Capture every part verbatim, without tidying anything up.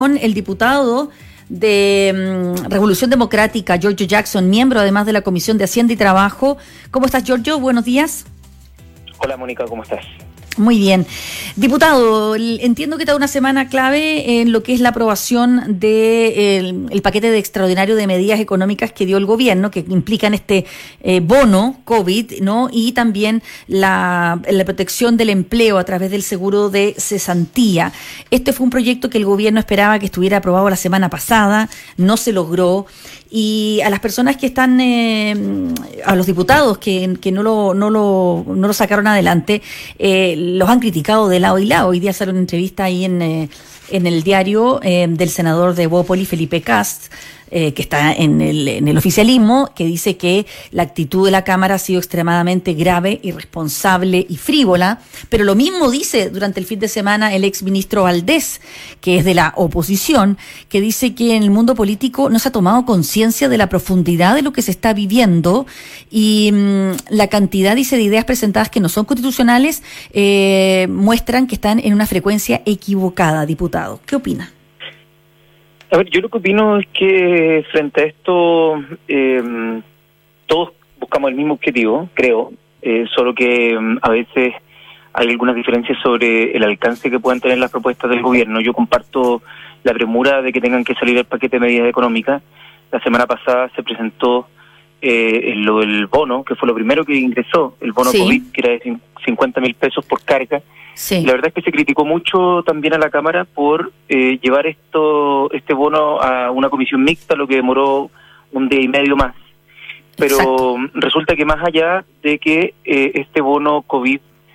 Con el diputado de um, Revolución Democrática, Giorgio Jackson, miembro además de la Comisión de Hacienda y Trabajo. ¿Cómo estás, Giorgio? Buenos días. Hola, Mónica, ¿cómo estás? Muy bien. Diputado, entiendo que está una semana clave en lo que es la aprobación del el paquete de extraordinario de medidas económicas que dio el gobierno, que implican este eh, bono COVID, ¿no? Y también la, la protección del empleo a través del seguro de cesantía. Este fue un proyecto que el gobierno esperaba que estuviera aprobado la semana pasada, no se logró. Y a las personas que están, eh, a los diputados que, que no, lo, no, lo, no lo sacaron adelante, eh, los han criticado de lado y lado. Hoy día sale una entrevista ahí en, eh, en el diario eh, del senador de Bópoli, Felipe Kast, eh, que está en el, en el oficialismo, que dice que la actitud de la Cámara ha sido extremadamente grave, irresponsable y frívola. Pero lo mismo dice durante el fin de semana el exministro Valdés, que es de la oposición, que dice que en el mundo político no se ha tomado conciencia de la profundidad de lo que se está viviendo y mmm, la cantidad, dice, de ideas presentadas que no son constitucionales eh, muestran que están en una frecuencia equivocada, diputado. ¿Qué opina? A ver, yo lo que opino es que frente a esto eh, todos buscamos el mismo objetivo, creo, eh, solo que um, a veces hay algunas diferencias sobre el alcance que puedan tener las propuestas del gobierno. Yo comparto la premura de que tengan que salir el paquete de medidas económicas. La semana pasada se presentó eh, lo del bono, que fue lo primero que ingresó, el bono sí. COVID, que era de cincuenta mil pesos por carga. Sí. La verdad es que se criticó mucho también a la Cámara por eh, llevar esto este bono a una comisión mixta, lo que demoró un día y medio más. Pero Exacto. resulta que más allá de que eh, este bono COVID,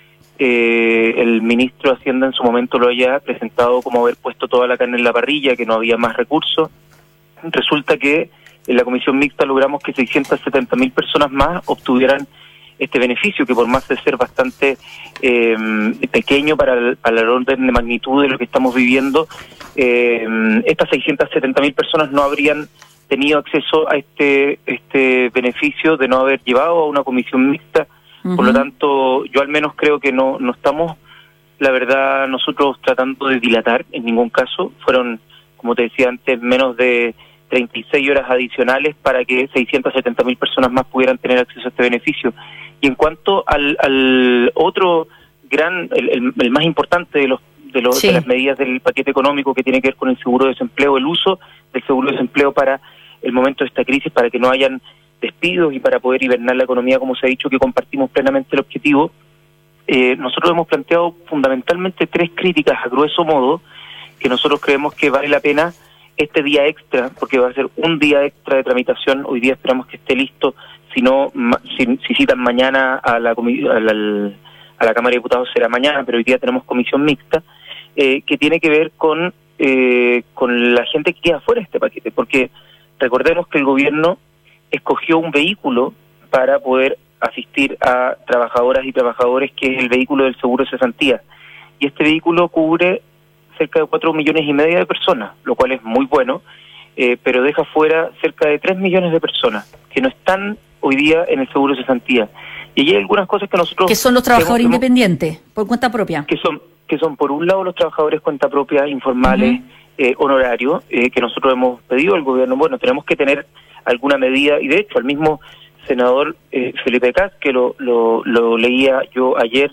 eh, el ministro de Hacienda en su momento lo haya presentado como haber puesto toda la carne en la parrilla, que no había más recursos, resulta que en la comisión mixta logramos que seiscientas setenta mil personas más obtuvieran este beneficio, que por más de ser bastante eh, pequeño para el, para el orden de magnitud de lo que estamos viviendo, eh, estas seiscientas setenta mil personas no habrían tenido acceso a este este beneficio de no haber llevado a una comisión mixta. Uh-huh. Por lo tanto, yo al menos creo que no no estamos, la verdad, nosotros tratando de dilatar en ningún caso. Fueron, como te decía antes, menos de treinta y seis horas adicionales para que seiscientas setenta mil personas más pudieran tener acceso a este beneficio. Y en cuanto al, al otro gran, el, el, el más importante de los, de, los sí. de las medidas del paquete económico, que tiene que ver con el seguro de desempleo, el uso del seguro de desempleo para el momento de esta crisis, para que no hayan despidos y para poder hibernar la economía, como se ha dicho, que compartimos plenamente el objetivo, eh, nosotros hemos planteado fundamentalmente tres críticas a grueso modo, que nosotros creemos que vale la pena este día extra, porque va a ser un día extra de tramitación. Hoy día esperamos que esté listo, si no, si, si citan mañana a la, a la a la Cámara de Diputados será mañana, pero hoy día tenemos comisión mixta, eh, que tiene que ver con eh, con la gente que queda fuera de este paquete, porque recordemos que el gobierno escogió un vehículo para poder asistir a trabajadoras y trabajadores, que es el vehículo del seguro de cesantía, y este vehículo cubre cerca de cuatro millones y medio de personas, lo cual es muy bueno, eh, pero deja fuera cerca de tres millones de personas que no están hoy día en el seguro de cesantía. Y hay algunas cosas que nosotros... Que son los trabajadores hemos, independientes, por cuenta propia. Que son, que son por un lado los trabajadores cuenta propia, informales, uh-huh. eh, honorarios, eh, que nosotros hemos pedido al gobierno. Bueno, tenemos que tener alguna medida, y de hecho al mismo senador eh, Felipe Kast, que lo, lo, lo leía yo ayer,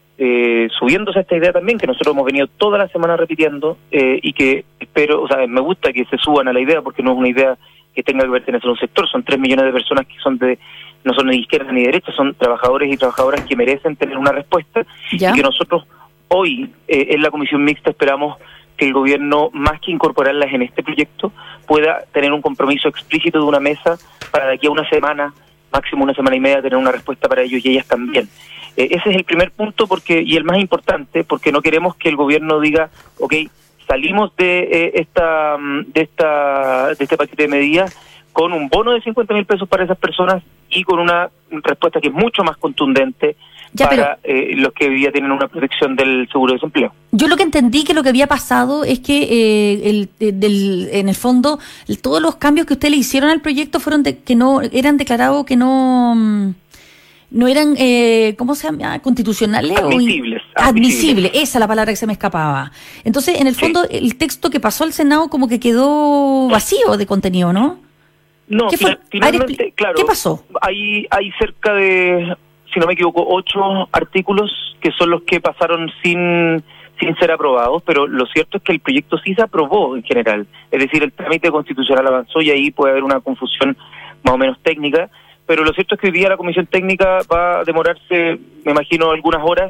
Eh, subiéndose a esta idea también, que nosotros hemos venido toda la semana repitiendo, eh, y que espero, o sea, me gusta que se suban a la idea, porque no es una idea que tenga que pertenecer a un sector. Son tres millones de personas que son de no son ni izquierda ni derecha, son trabajadores y trabajadoras que merecen tener una respuesta. ¿Ya? Y que nosotros hoy eh, en la comisión mixta esperamos que el gobierno, más que incorporarlas en este proyecto, pueda tener un compromiso explícito de una mesa para de aquí a una semana, máximo una semana y media, tener una respuesta para ellos y ellas también. Eh, ese es el primer punto, porque y el más importante, porque no queremos que el gobierno diga, ok, salimos de eh, esta de esta de este paquete de medidas con un bono de cincuenta mil pesos para esas personas y con una respuesta que es mucho más contundente ya, para pero, eh, los que hoy día tienen una protección del seguro de desempleo. Yo lo que entendí que lo que había pasado es que eh, el, del, en el fondo el, todos los cambios que usted le hicieron al proyecto fueron de, que no eran declarados que no no eran, eh, ¿cómo se llama? ¿Constitucionales? Admisibles. O in... Admisibles, esa es la palabra que se me escapaba. Entonces, en el fondo, sí. el texto que pasó al Senado como que quedó vacío de contenido, ¿no? No, ¿Qué fue? finalmente, ver, claro. ¿Qué pasó? Hay, hay cerca de, si no me equivoco, ocho artículos que son los que pasaron sin... sin ser aprobados, pero lo cierto es que el proyecto sí se aprobó en general, es decir, el trámite constitucional avanzó y ahí puede haber una confusión más o menos técnica, pero lo cierto es que hoy día la comisión técnica va a demorarse, me imagino, algunas horas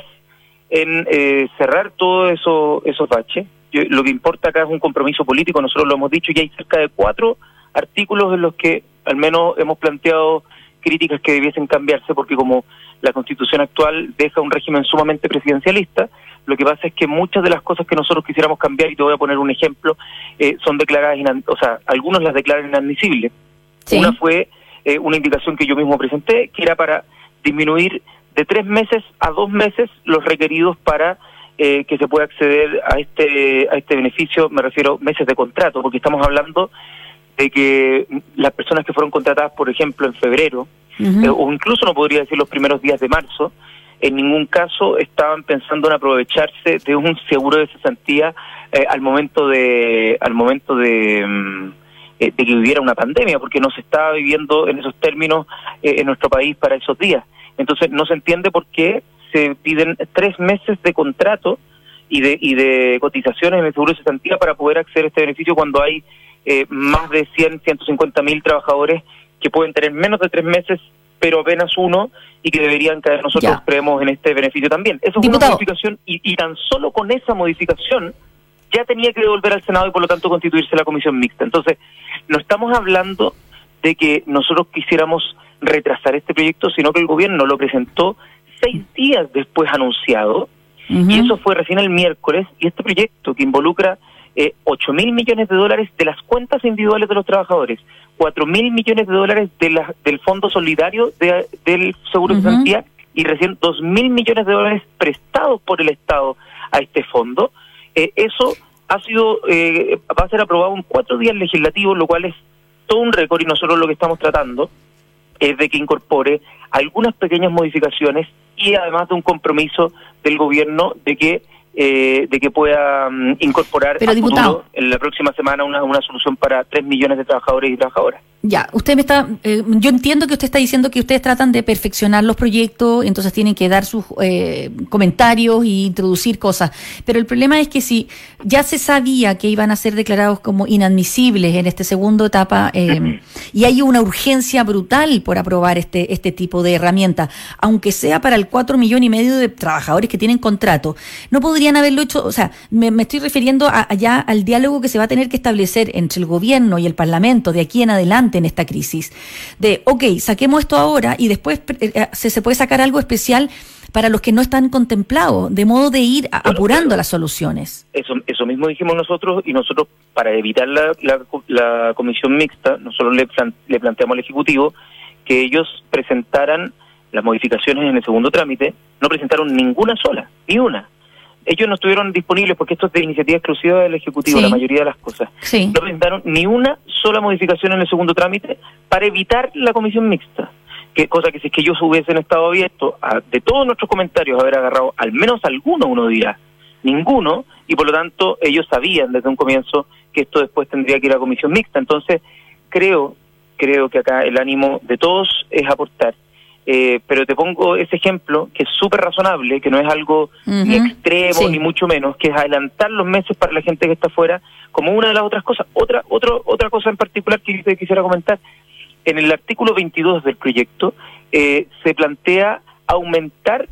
en eh, cerrar todos eso, esos baches. Yo, lo que importa acá es un compromiso político, nosotros lo hemos dicho, y hay cerca de cuatro artículos en los que al menos hemos planteado críticas que debiesen cambiarse, porque como la Constitución actual deja un régimen sumamente presidencialista, lo que pasa es que muchas de las cosas que nosotros quisiéramos cambiar, y te voy a poner un ejemplo, eh, son declaradas, inan- o sea, algunos las declaran inadmisibles. Sí. Una fue eh, una indicación que yo mismo presenté, que era para disminuir de tres meses a dos meses los requeridos para eh, que se pueda acceder a este a este beneficio, me refiero meses de contrato, porque estamos hablando de que las personas que fueron contratadas, por ejemplo, en febrero, uh-huh. eh, o incluso no podría decir los primeros días de marzo, en ningún caso estaban pensando en aprovecharse de un seguro de cesantía eh, al momento de al momento de, um, eh, de que hubiera una pandemia, porque no se estaba viviendo en esos términos eh, en nuestro país para esos días. Entonces no se entiende por qué se piden tres meses de contrato y de y de cotizaciones en el seguro de cesantía para poder acceder a este beneficio cuando hay eh, más de cien, ciento cincuenta mil trabajadores que pueden tener menos de tres meses pero apenas uno, y que deberían caer, nosotros ya. creemos en este beneficio también. Eso es Diputado. una modificación, y, y tan solo con esa modificación ya tenía que devolver al Senado y por lo tanto constituirse la comisión mixta. Entonces, no estamos hablando de que nosotros quisiéramos retrasar este proyecto, sino que el gobierno lo presentó seis días después anunciado, uh-huh. y eso fue recién el miércoles, y este proyecto que involucra eh, ocho mil millones de dólares de las cuentas individuales de los trabajadores, cuatro mil millones de dólares de la, del Fondo Solidario de, del Seguro de uh-huh. Cesantía, y recién dos mil millones de dólares prestados por el Estado a este fondo. Eh, eso ha sido eh, va a ser aprobado en cuatro días legislativos, lo cual es todo un récord, y nosotros lo que estamos tratando es de que incorpore algunas pequeñas modificaciones y además de un compromiso del gobierno de que Eh, de que pueda um, incorporar Pero, a diputado, futuro, en la próxima semana una, una solución para tres millones de trabajadores y trabajadoras. Ya, usted me está, eh, yo entiendo que usted está diciendo que ustedes tratan de perfeccionar los proyectos, entonces tienen que dar sus eh, comentarios y introducir cosas, pero el problema es que si ya se sabía que iban a ser declarados como inadmisibles en esta segunda etapa, eh, uh-huh. y hay una urgencia brutal por aprobar este este tipo de herramienta, aunque sea para el cuatro millones y medio de trabajadores que tienen contrato, no podrían haberlo hecho, o sea, me, me estoy refiriendo a, allá al diálogo que se va a tener que establecer entre el gobierno y el Parlamento de aquí en adelante en esta crisis, de, ok, saquemos esto ahora y después eh, se, se puede sacar algo especial para los que no están contemplados, de modo de ir a, bueno, apurando claro. las soluciones. Eso eso mismo dijimos nosotros, y nosotros, para evitar la, la, la comisión mixta, nosotros le, plan, le planteamos al Ejecutivo que ellos presentaran las modificaciones en el segundo trámite. No presentaron ninguna sola, ni una. Ellos no estuvieron disponibles porque esto es de iniciativa exclusiva del Ejecutivo, sí. la mayoría de las cosas. Sí. No presentaron ni una sola modificación en el segundo trámite para evitar la comisión mixta. Que, cosa que si es que ellos hubiesen estado abiertos a, de todos nuestros comentarios, haber agarrado al menos alguno, uno dirá, ninguno, y por lo tanto ellos sabían desde un comienzo que esto después tendría que ir a comisión mixta. Entonces, creo, creo que acá el ánimo de todos es aportar. Eh, pero te pongo ese ejemplo que es súper razonable, que no es algo uh-huh. ni extremo sí. ni mucho menos, que es adelantar los meses para la gente que está afuera, como una de las otras cosas. Otra otro, otra cosa en particular que yo quisiera comentar, en el artículo veintidós del proyecto eh, se plantea aumentar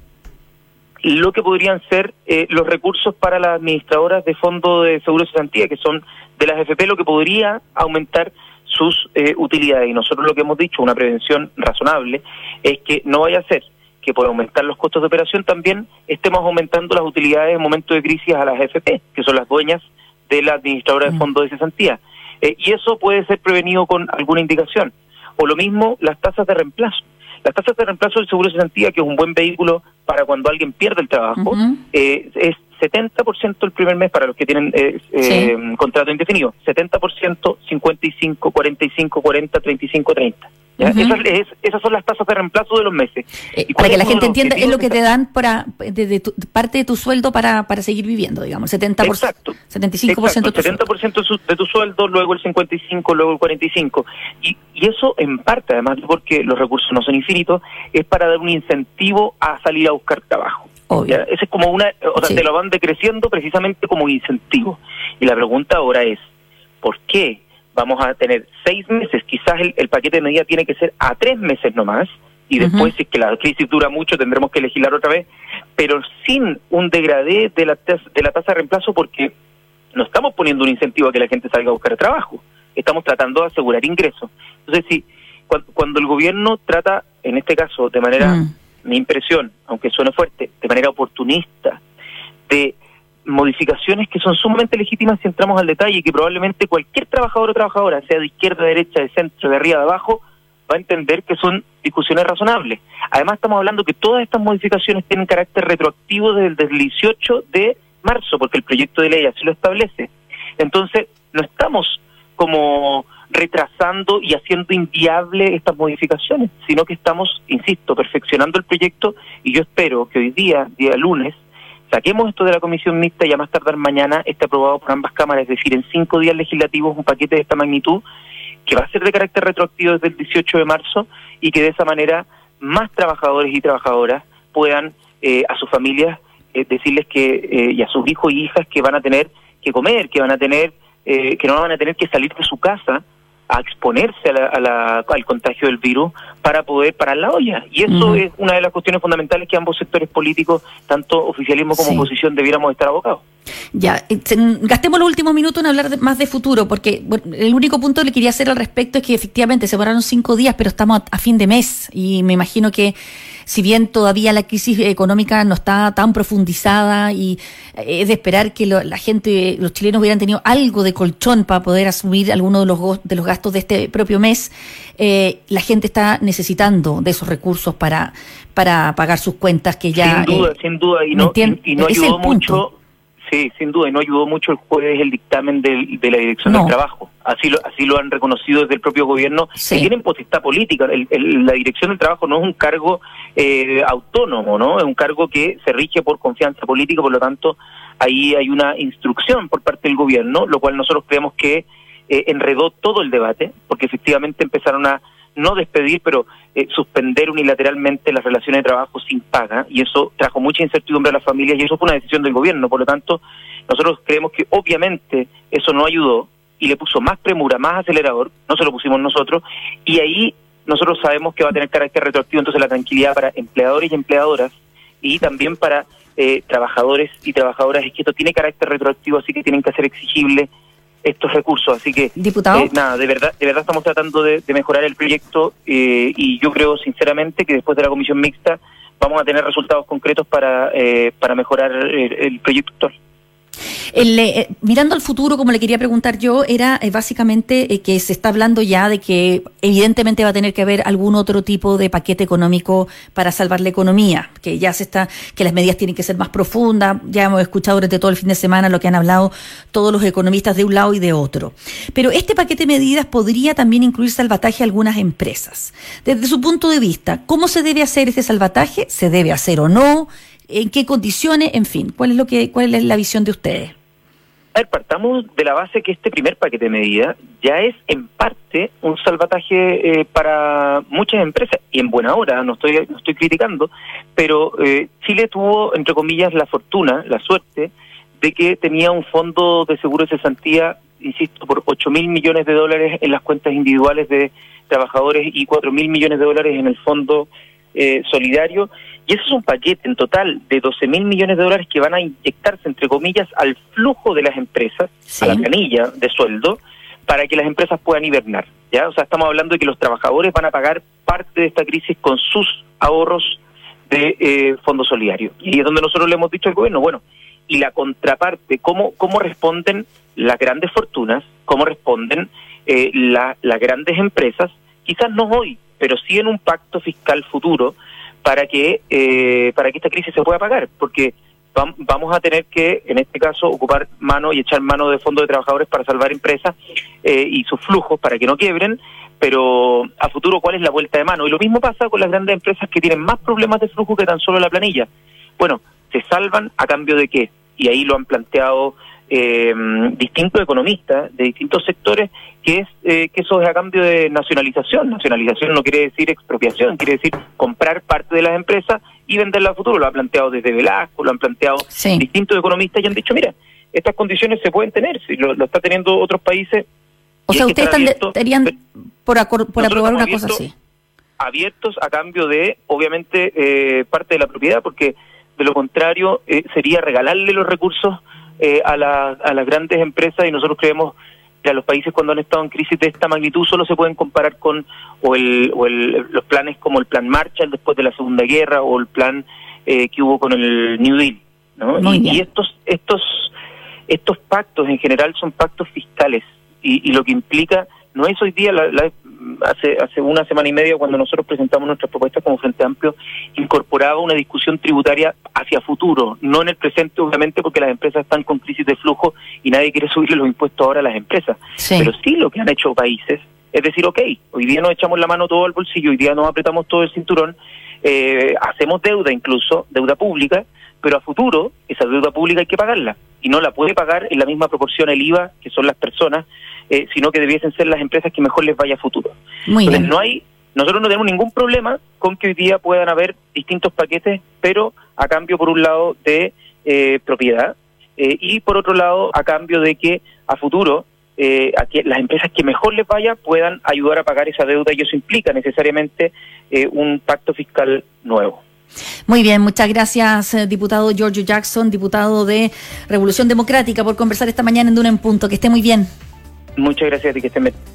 lo que podrían ser eh, los recursos para las administradoras de fondo de seguro de cesantía, que son de las A F P, lo que podría aumentar sus eh, utilidades. Y nosotros lo que hemos dicho, una prevención razonable, es que no vaya a ser que por aumentar los costos de operación también estemos aumentando las utilidades en momentos de crisis a las A F P, que son las dueñas de la administradora de fondo de cesantía. Eh, y eso puede ser prevenido con alguna indicación. O lo mismo las tasas de reemplazo. Las tasas de reemplazo del seguro de cesantía, que es un buen vehículo para cuando alguien pierde el trabajo, uh-huh. eh, es setenta por ciento el primer mes para los que tienen eh, eh, sí. contrato indefinido, setenta por ciento, cincuenta y cinco, cuarenta y cinco, cuarenta, treinta y cinco, treinta. ¿ya? Uh-huh. esas, es, esas son las tasas de reemplazo de los meses. Eh, para que la gente entienda, es lo que te dan para de, de tu, parte de tu sueldo para, para seguir viviendo, digamos, setenta por ciento, exacto, setenta y cinco por ciento exacto, de tu setenta por ciento de, su, de tu sueldo, luego el cincuenta y cinco por ciento, luego el cuarenta y cinco por ciento. Y, y eso en parte, además porque los recursos no son infinitos, es para dar un incentivo a salir a buscar trabajo. Obvio. Ese es como una, o sea, sí. te lo van decreciendo precisamente como incentivo. Y la pregunta ahora es, ¿por qué vamos a tener seis meses? Quizás el, el paquete de medidas tiene que ser a tres meses nomás, y después, uh-huh. si es que la crisis dura mucho, tendremos que legislar otra vez, pero sin un degradé de la, de la tasa de reemplazo, porque no estamos poniendo un incentivo a que la gente salga a buscar trabajo, estamos tratando de asegurar ingresos. Entonces, si cuando, cuando el gobierno trata, en este caso, de manera, uh-huh. mi impresión, aunque suene fuerte, de manera oportunista, de modificaciones que son sumamente legítimas si entramos al detalle, y que probablemente cualquier trabajador o trabajadora, sea de izquierda, de derecha, de centro, de arriba, de abajo, va a entender que son discusiones razonables. Además, estamos hablando que todas estas modificaciones tienen carácter retroactivo desde el dieciocho de marzo, porque el proyecto de ley así lo establece. Entonces, no estamos como retrasando y haciendo inviable estas modificaciones, sino que estamos, insisto, perfeccionando el proyecto, y yo espero que hoy día, día lunes, saquemos esto de la comisión mixta y a más tardar mañana esté aprobado por ambas cámaras, es decir, en cinco días legislativos un paquete de esta magnitud que va a ser de carácter retroactivo desde el dieciocho de marzo, y que de esa manera más trabajadores y trabajadoras puedan eh, a sus familias eh, decirles que eh, y a sus hijos y hijas que van a tener que comer, que van a tener eh, que no van a tener que salir de su casa a exponerse a la, a la, al contagio del virus para poder parar la olla. Y eso uh-huh. es una de las cuestiones fundamentales que ambos sectores políticos, tanto oficialismo como sí. oposición, debiéramos estar abocados. Ya, gastemos los últimos minutos en hablar de, más de futuro, porque bueno, el único punto que le quería hacer al respecto es que efectivamente se pararon cinco días, pero estamos a, a fin de mes, y me imagino que si bien todavía la crisis económica no está tan profundizada, y es de esperar que lo, la gente, los chilenos hubieran tenido algo de colchón para poder asumir alguno de los, de los gastos de este propio mes, eh, la gente está necesitando de esos recursos para, para pagar sus cuentas que ya... Sin duda, eh, sin duda, y no, y, y no ayudó mucho... Sí, sin duda, y no ayudó mucho el jueves el dictamen del, de la Dirección no. del Trabajo. Así lo así lo han reconocido desde el propio gobierno, sí. que tienen potestad política. El, el, la Dirección del Trabajo no es un cargo eh, autónomo, ¿no? Es un cargo que se rige por confianza política, por lo tanto, ahí hay una instrucción por parte del gobierno, lo cual nosotros creemos que eh, enredó todo el debate, porque efectivamente empezaron a no despedir, pero eh, suspender unilateralmente las relaciones de trabajo sin paga, y eso trajo mucha incertidumbre a las familias, y eso fue una decisión del gobierno. Por lo tanto, nosotros creemos que obviamente eso no ayudó y le puso más premura, más acelerador, no se lo pusimos nosotros, y ahí nosotros sabemos que va a tener carácter retroactivo. Entonces la tranquilidad para empleadores y empleadoras, y también para eh, trabajadores y trabajadoras, es que esto tiene carácter retroactivo, así que tienen que hacer exigible estos recursos. Así que, diputado, eh, nada, de verdad de verdad estamos tratando de, de mejorar el proyecto, eh, y yo creo sinceramente que después de la comisión mixta vamos a tener resultados concretos para eh, para mejorar el, el proyecto actual. El, eh, mirando al futuro, como le quería preguntar yo, era eh, básicamente eh, que se está hablando ya de que evidentemente va a tener que haber algún otro tipo de paquete económico para salvar la economía, que ya se está, que las medidas tienen que ser más profundas. Ya hemos escuchado durante todo el fin de semana lo que han hablado todos los economistas de un lado y de otro. Pero este paquete de medidas podría también incluir salvataje a algunas empresas. Desde su punto de vista, ¿cómo se debe hacer este salvataje? ¿Se debe hacer o no? ¿En qué condiciones? En fin, ¿cuál es lo que, cuál es la visión de ustedes? A ver, partamos de la base que este primer paquete de medidas ya es en parte un salvataje eh, para muchas empresas, y en buena hora, no estoy no estoy criticando, pero eh, Chile tuvo, entre comillas, la fortuna, la suerte, de que tenía un fondo de seguro de cesantía, insisto, por ocho mil millones de dólares en las cuentas individuales de trabajadores y cuatro mil millones de dólares en el fondo eh, solidario. Y eso es un paquete en total de doce mil millones de dólares que van a inyectarse, entre comillas, al flujo de las empresas, sí. a la planilla de sueldo, para que las empresas puedan hibernar, ¿ya? O sea, estamos hablando de que los trabajadores van a pagar parte de esta crisis con sus ahorros de eh, fondo solidario. Y es donde nosotros le hemos dicho al gobierno, bueno, y la contraparte, ¿cómo, cómo responden las grandes fortunas? ¿Cómo responden eh, la, las grandes empresas? Quizás no hoy, pero sí en un pacto fiscal futuro, para que eh, para que esta crisis se pueda pagar, porque vamos a tener que, en este caso, ocupar mano y echar mano de fondos de trabajadores para salvar empresas eh, y sus flujos para que no quiebren, pero a futuro, ¿cuál es la vuelta de mano? Y lo mismo pasa con las grandes empresas que tienen más problemas de flujo que tan solo la planilla. Bueno, ¿se salvan a cambio de qué? Y ahí lo han planteado eh, distintos economistas de distintos sectores, que es eh, que eso es a cambio de nacionalización. Nacionalización no quiere decir expropiación, quiere decir comprar parte de las empresas y venderla a futuro. Lo ha planteado desde Velasco, lo han planteado sí. distintos economistas y han dicho, mira, estas condiciones se pueden tener, si lo, lo está teniendo otros países. O sea, ustedes estarían por, acor- por aprobar una cosa así. Abiertos a cambio de, obviamente, eh, parte de la propiedad, porque de lo contrario eh, sería regalarle los recursos eh, a, la, a las grandes empresas, y nosotros creemos que a los países cuando han estado en crisis de esta magnitud solo se pueden comparar con o el, o el, los planes como el plan Marshall después de la Segunda Guerra o el plan eh, que hubo con el New Deal, ¿no? Y, y estos, estos, estos pactos en general son pactos fiscales. Y, y lo que implica, no es hoy día, la, la, hace hace una semana y media cuando nosotros presentamos nuestras propuestas como Frente Amplio, incorporaba una discusión tributaria hacia futuro, no en el presente obviamente porque las empresas están con crisis de flujo y nadie quiere subirle los impuestos ahora a las empresas, sí. Pero sí lo que han hecho países es decir, ok, hoy día nos echamos la mano todo al bolsillo, hoy día nos apretamos todo el cinturón, eh, hacemos deuda incluso, deuda pública, pero a futuro esa deuda pública hay que pagarla y no la puede pagar en la misma proporción el I V A, que son las personas, Eh, sino que debiesen ser las empresas que mejor les vaya a futuro. Muy Entonces, bien. no hay, nosotros no tenemos ningún problema con que hoy día puedan haber distintos paquetes, pero a cambio, por un lado, de eh, propiedad eh, y por otro lado, a cambio de que a futuro eh, a que las empresas que mejor les vaya puedan ayudar a pagar esa deuda, y eso implica necesariamente eh, un pacto fiscal nuevo. Muy bien, muchas gracias, diputado Giorgio Jackson, diputado de Revolución Democrática, por conversar esta mañana en Duna en Punto. Que esté muy bien. Muchas gracias a ti, que estén bien.